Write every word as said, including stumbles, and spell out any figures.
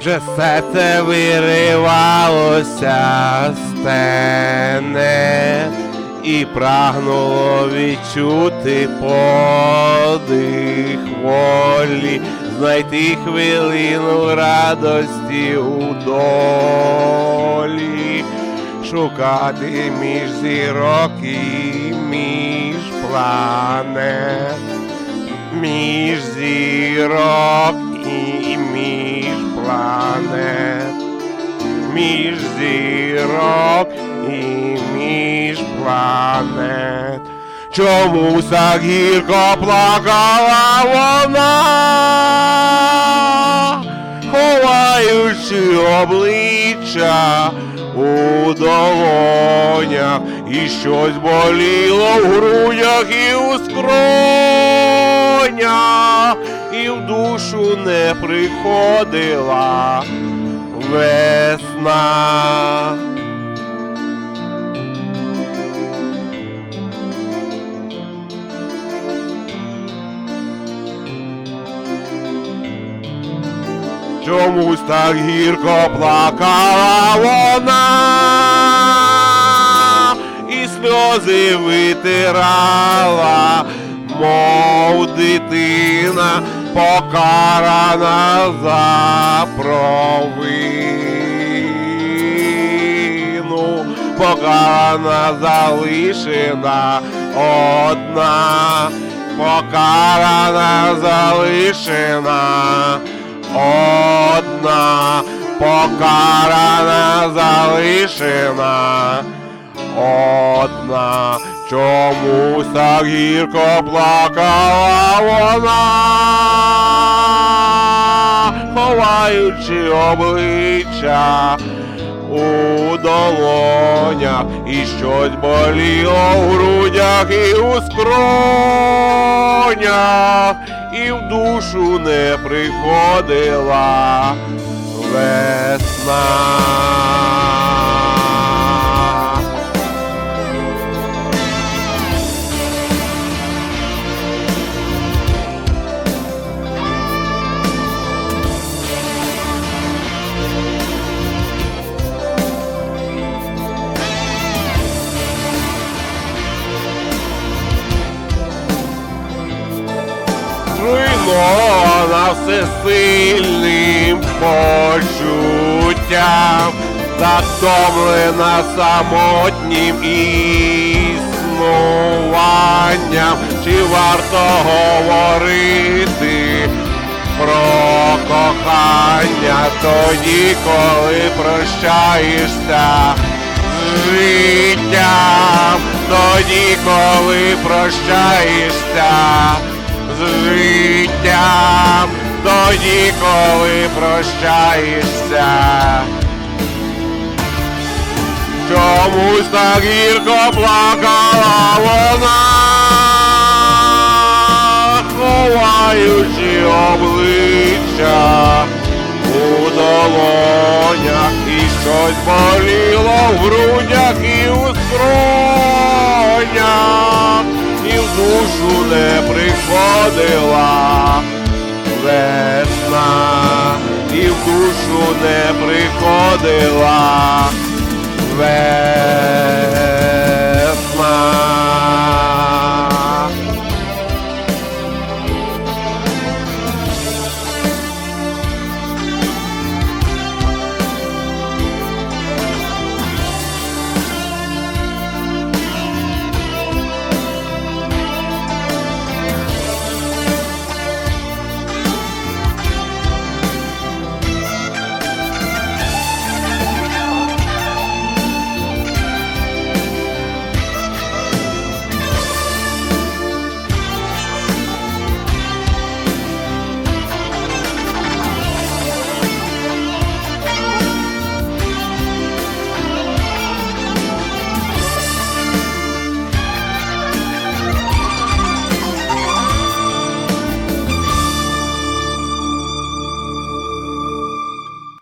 Вже серце виривалося з стени і прагнуло відчути подих волі, знайти хвилину радості у долі, шукати між зірок і між планет, між зірок і між планет, між зірок і між планет. Чомусь так гірко плакала вона, ховаючи обличчя у долонях, і щось боліло в грудях і у скронях, і в душу не приходила весна. Чомусь так гірко плакала вона, і сльози витирала, мов дитина, покарана за провину, покарана, залишена одна, покарана, залишена одна, покарана, залишена одна. Чомусь так гірко плакала вона, ховаючи обличчя у долонях, і щось боліло в грудях і у скронях, і в душу не приходила весна. Зруйнована всесильним почуттям, затомлена самотнім існуванням. Чи варто говорити про кохання тоді, коли прощаєшся з життям, тоді, коли прощаєшся з життям, тоді, коли прощаєшся. Чомусь так гірко плакала вона, ховаючи обличчя у долонях, і щось боліло в грудях і у скронях, і в душу не приходила весна, і в душу не приходила весна.